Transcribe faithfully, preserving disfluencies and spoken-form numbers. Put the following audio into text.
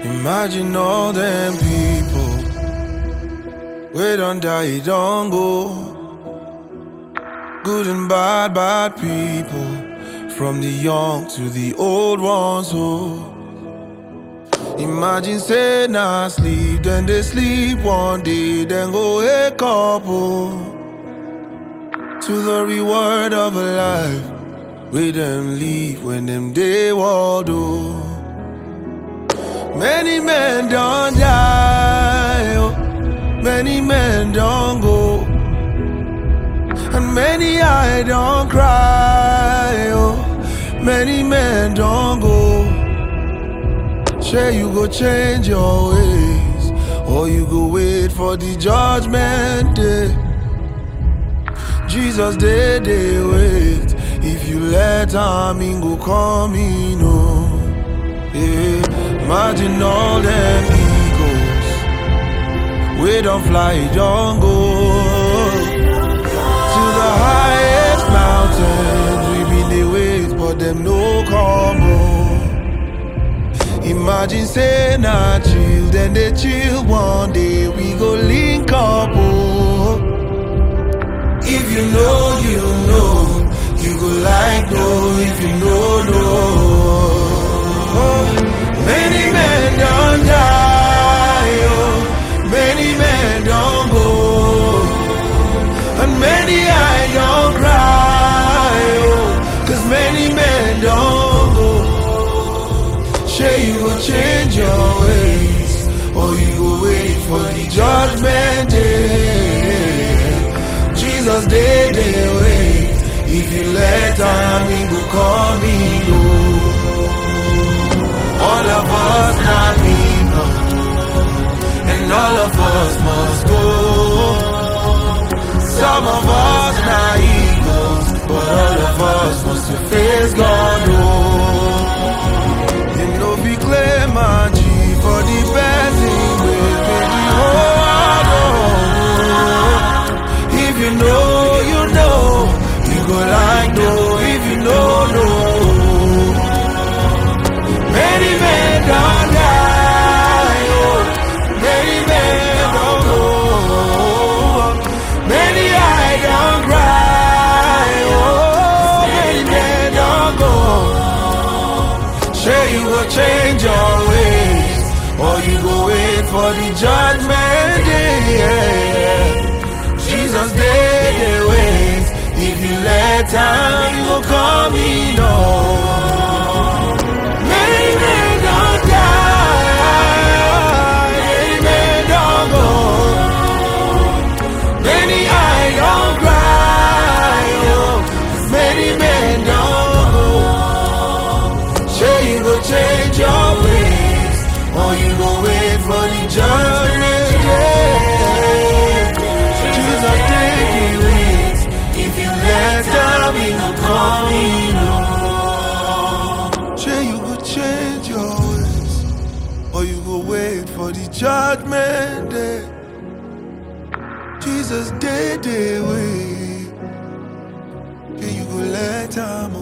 Imagine all them people we don't die, don't go. Good and bad, bad people, from the young to the old ones. Oh, imagine say nah sleep, then they sleep one day, then go wake up. Oh, to the reward of a life, we them leave when them day war do. Many men don't die, oh. Many men don't go, and many I don't cry, oh. Many men don't go. Sure you go change your ways, or you go wait for the judgment day. Jesus they they wait. If you let him in, go come in, oh. Yeah. Imagine all them eagles, we don't fly, don't go to the highest mountains. We been they wait, but them no come home. Imagine say not chill, then they chill one day. We go link up, oh. If you know, you know. You go like no, if you know, no. Oh, many men don't die, oh. Many men don't go, and many I don't cry, oh. Cause many men don't go. Sure you go change your ways, or you go wait for the judgment day. Jesus they they wait. If you let time, he go call me, go. All of us not people, and all of us must go. Some of us not eagles, but all of us must face God, oh. You know we claim my G for the best thing we make the whole world, oh. If you know, you know. Go like no, if you know, no. Many men don't die, oh. Many men don't go. Many I don't cry, oh. Many men don't go. Sure you will change your ways, or you go wait for the judgment day. Jesus they, they wait. If you let time, you will come in, oh. Many men don't die, many men don't go. Many I don't cry, oh. Many men don't go. Sure you go change your ways, or you go wait for the judgment day. Jesus take you in. Let time in the coming on. Sure you go change your ways, or you go wait for the judgment day. Jesus day day wait. Can you go let time